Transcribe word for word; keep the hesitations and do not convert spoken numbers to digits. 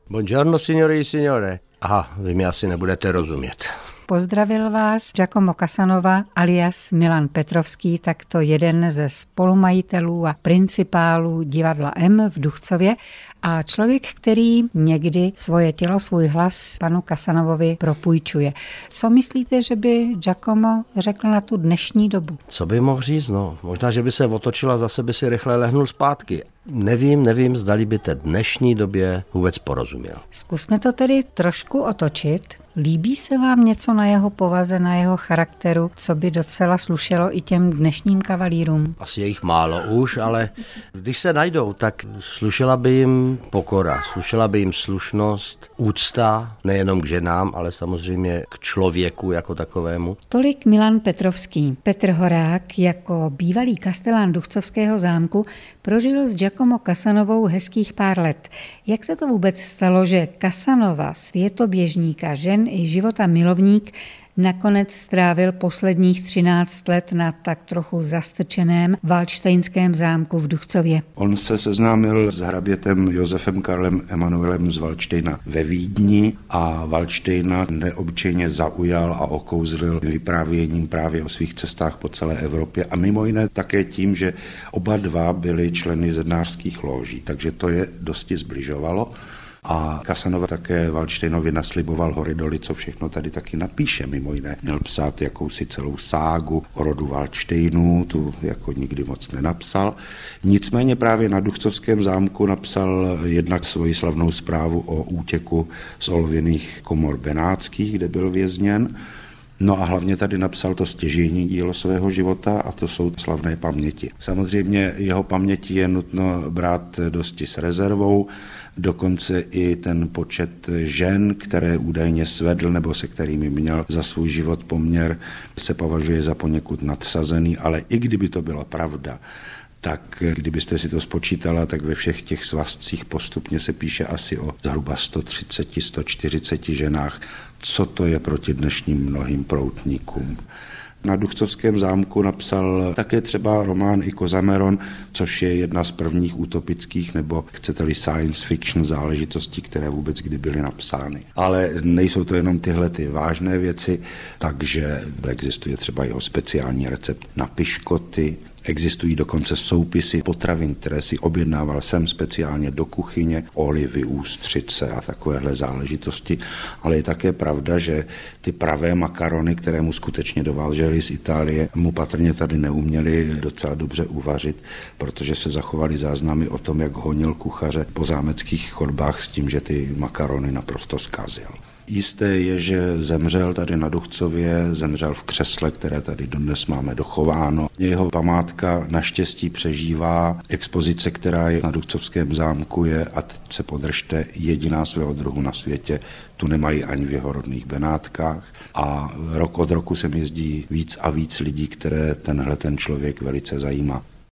Buongiorno, signore e signore. Aha, vy mi asi nebudete rozumět. Pozdravil vás Giacomo Casanova alias Milan Petrovský, takto jeden ze spolumajitelů a principálů divadla M v Duchcově a člověk, který někdy svoje tělo, svůj hlas panu Casanovovi propůjčuje. Co myslíte, že by Giacomo řekl na tu dnešní dobu? Co by mohl říct? No, možná, že by se otočila, zase by si rychle lehnul zpátky. Nevím, nevím, zdali by té dnešní době vůbec porozuměl. Zkusme to tedy trošku otočit. Líbí se vám něco na jeho povaze, na jeho charakteru, co by docela slušelo i těm dnešním kavalírům? Asi je jich málo už, ale když se najdou, tak slušela by jim pokora, slušela by jim slušnost, úcta, nejenom k ženám, ale samozřejmě k člověku jako takovému. Tolik Milan Petrovský. Petr Horák jako bývalý kastelán Duchcovského zámku prožil s Giacomo Casanovou hezkých pár let. Jak se to vůbec stalo, že Casanova, světoběžníka, žen i života milovník, nakonec strávil posledních třináct let na tak trochu zastrčeném Valdštejnském zámku v Duchcově? On se seznámil s hrabětem Josefem Karlem Emanuelem z Valdštejna ve Vídni a Valdštejna neobyčejně zaujal a okouzlil vyprávěním právě o svých cestách po celé Evropě a mimo jiné také tím, že oba dva byli členy zednářských lóží, takže to je dosti zbližovalo. A Casanova také Valdštejnovi nasliboval hory doly, co všechno tady taky napíše. Mimo jiné měl psát jakousi celou ságu o rodu Valdštejnů, tu jako nikdy moc nenapsal. Nicméně právě na Duchcovském zámku napsal jednak svoji slavnou zprávu o útěku z olověných komor benátských, kde byl vězněn. No a hlavně tady napsal to stěžejní dílo svého života a to jsou slavné paměti. Samozřejmě jeho paměti je nutno brát dosti s rezervou, dokonce i ten počet žen, které údajně svedl nebo se kterými měl za svůj život poměr, se považuje za poněkud nadsazený, ale i kdyby to byla pravda, tak kdybyste si to spočítala, tak ve všech těch svazcích postupně se píše asi o zhruba sto třicet, sto čtyřicet ženách. Co to je proti dnešním mnohým proutníkům? Na Duchcovském zámku napsal také třeba román Ikozameron, což je jedna z prvních utopických nebo chcete-li science fiction záležitostí, které vůbec kdy byly napsány. Ale nejsou to jenom tyhle ty vážné věci, takže existuje třeba jeho speciální recept na piškoty, existují dokonce soupisy potravin, které si objednával sem speciálně do kuchyně, olivy, ústřice a takovéhle záležitosti. Ale je také pravda, že ty pravé makarony, které mu skutečně dováželi z Itálie, mu patrně tady neuměli docela dobře uvařit, protože se zachovaly záznamy o tom, jak honil kuchaře po zámeckých chodbách s tím, že ty makarony naprosto zkazil. Jisté je, že zemřel tady na Duchcově, zemřel v křesle, které tady dodnes máme dochováno. Jeho památka naštěstí přežívá. Expozice, která je na Duchcovském zámku, je, a teď se podržte, jediná svého druhu na světě. Tu nemají ani v jeho rodných Benátkách. A rok od roku sem jezdí víc a víc lidí, které tenhle ten člověk velice zajímá.